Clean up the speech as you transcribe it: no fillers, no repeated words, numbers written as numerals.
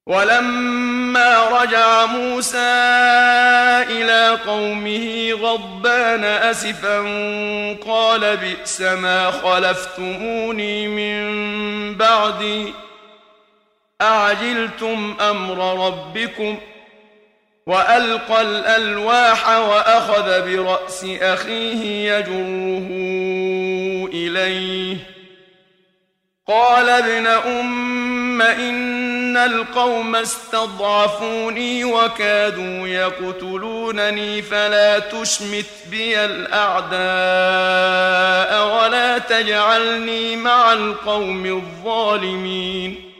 ولما رجع موسى إلى قومه غضبان أسفا قال بئس ما خلفتموني من بعدي أعجلتم أمر ربكم وألقى الألواح وأخذ برأس أخيه يجره إليه قال ابن أم إن القوم استضعفوني وكادوا يقتلونني فلا تشمت بي الأعداء ولا تجعلني مع القوم الظالمين